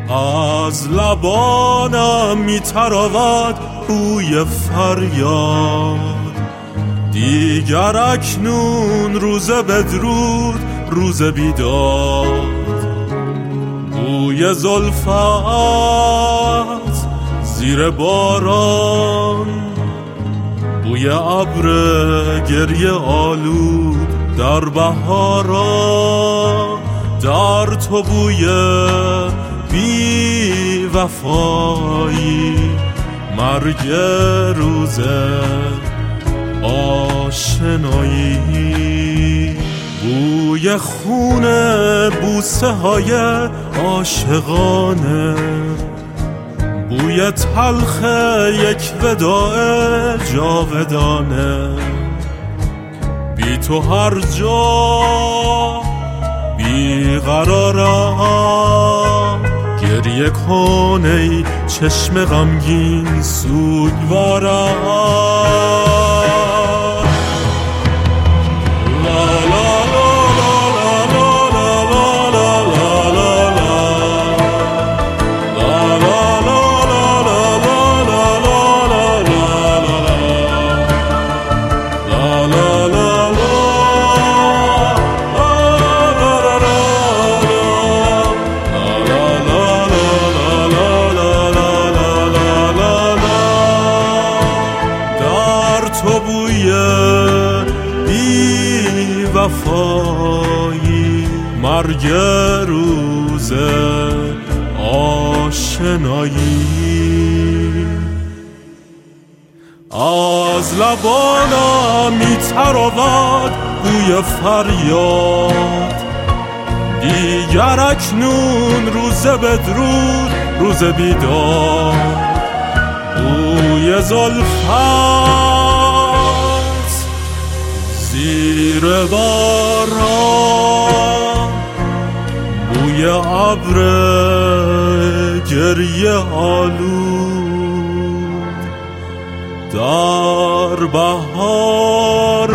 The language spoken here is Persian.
از لبانم میتراود بوی فریاد، دیگر اکنون روز بدرود، روز بیداد. بوی زلفت زیر باران، بوی ابر گریه آلود در بهاران، در تو بوی بی وفایی، مرگ روز آشنایی. بوی خون بوسه های عاشقانه، بوی تلخ یک وداع جاودانه. بی تو هر جا بی قرارم، گریه کن ای چشم غمگین سوگوارم. تو بوی بی وفایی، مرگ روز آشنایی. از لبانم میتراود بوی فریاد، دیگر اکنون روز بدرود، روز بیداد. بوی زلفت زیر باران، بوی ابر گریه آلود در بهار.